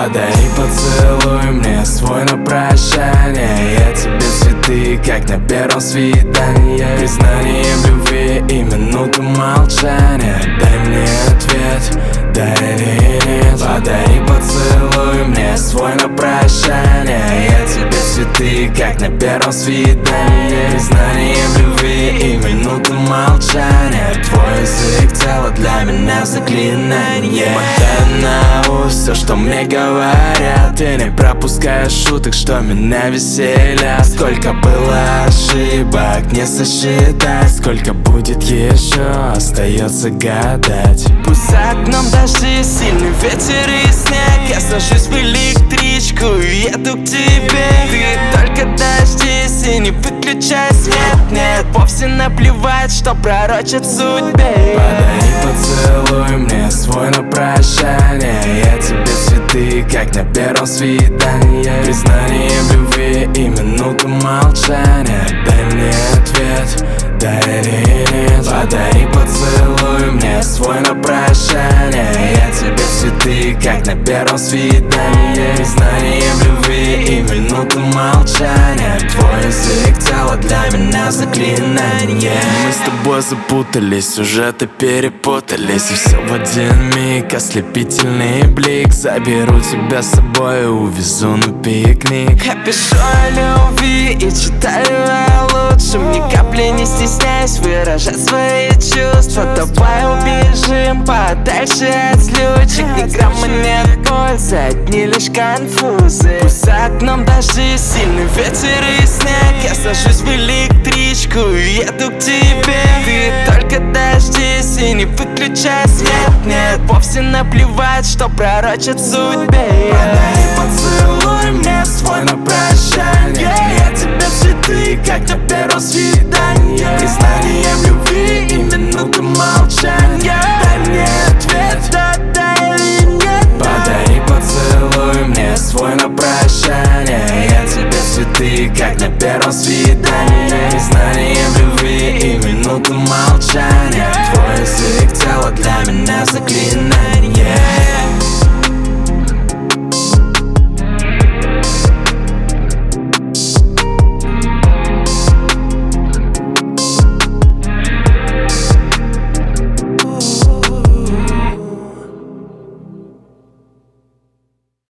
Подари поцелуй мне свой на прощание. Я тебе цветы, как на первом свидании. Признание в любви и минуту молчания. Дай мне ответ, да или нет. Подари поцелуй мне свой на прощание. Я тебе цветы, как на первом свидании. Признание в любви и минуту молчания. Твой язык тело для меня заклинание. Мотай на ус все, что мне говорят. Ты не пропускаешь шуток, что меня веселят. Сколько было ошибок, не сосчитать. Сколько будет еще, остается гадать. Пусть за окном дожди, сильный ветер и снег. Я сажусь в электричку и еду к тебе. Ты только дождись и не выключай свет. Нет, вовсе наплевать, что пророчат судьбе. Подари поцелуй мне свой на прощание. Я тебе цветы, как на первом свидании. Признание в любви и минуту молчания. Дай мне ответ, да или нет. Подари поцелуй мне свой на прощание. Я тебе цветы, как на первом свидании. Признание в любви и минуту молчания. Твой язык тело для меня заклинание. Мы с тобой запутались, сюжеты перепутались. И все в один миг, ослепительный блик. Заберу тебя с собой и увезу на пикник. Я пишу о любви и читаю о лучшем. Ни капли не стесняюсь выражать свои чувства. Давай убежим подальше от злючек. Ни грамма нет пользы, одни лишь конфузы. Пусть за окном дожди, сильный ветер и снег. Я сажусь в электричку и еду к тебе. Ты только дождись и не выключай свет. Нет, вовсе наплевать, что пророчат судьбе. Подари поцелуй мне свой на прощание. Я тебе цветы, как на первом свидании. Признание в любви и минуту молчания. Дай мне ответ, Да или нет. подари поцелуй мне свой на прощание. Я тебе цветы, как на первом свидании. Признание в любви и минуту молчания. Твой язык тело для меня заклинание.